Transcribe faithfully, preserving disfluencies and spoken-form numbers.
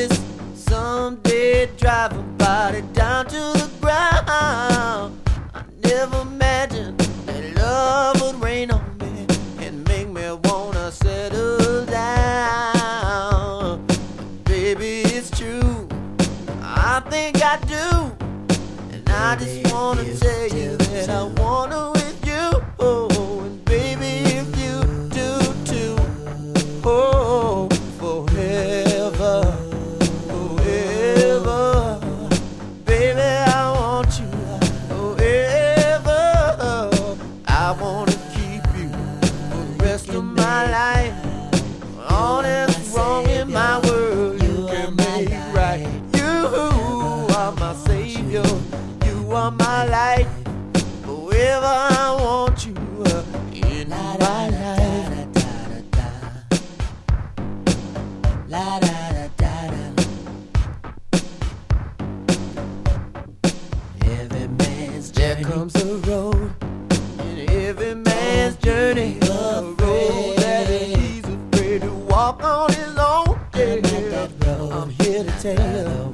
this someday, drive a body down to the ground. I never imagined that love would rain on me and make me wanna settle down. Baby, it's true, I think I do, and I just wanna tell you that I wanna with you. Oh, and baby, if you do too, oh, forever, forever, baby, I want you forever. I wanna keep you for the rest of my life. All that's wrong in my world, you can make right. You are my savior, you are my light. Forever I want you uh, in my life. La da da da da. Every man's There journey comes a road in every man's journey, a road that he's afraid to walk on his own. I'm at that road. I'm here to tell you.